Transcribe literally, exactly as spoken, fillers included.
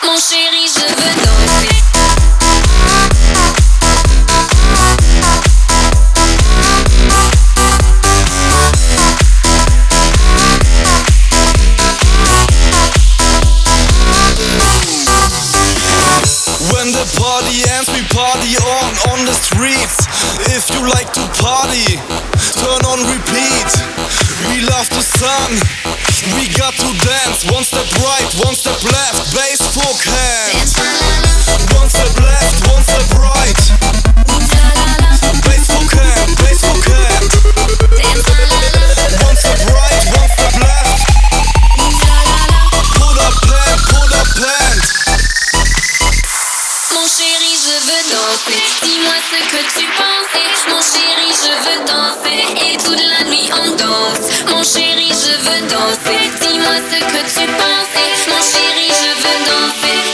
Mon chéri, je veux danser. When the party ends, we party on, on the streets. If you like to party, turn on repeat. We love the sun, we got to dance. One step right, one step left, bass folk hands. One step left, one step right. Bass folk hand, bass folk hand. One step right, one step left. Pull up hand, pull up hand. Mon chéri, je veux danser. Dis-moi ce que tu pensais. Mon chéri, je veux danser. Et toute la nuit on danse. Mon chéri, je veux danser. Dis-moi ce que tu pensais. Mon chéri, je veux danser.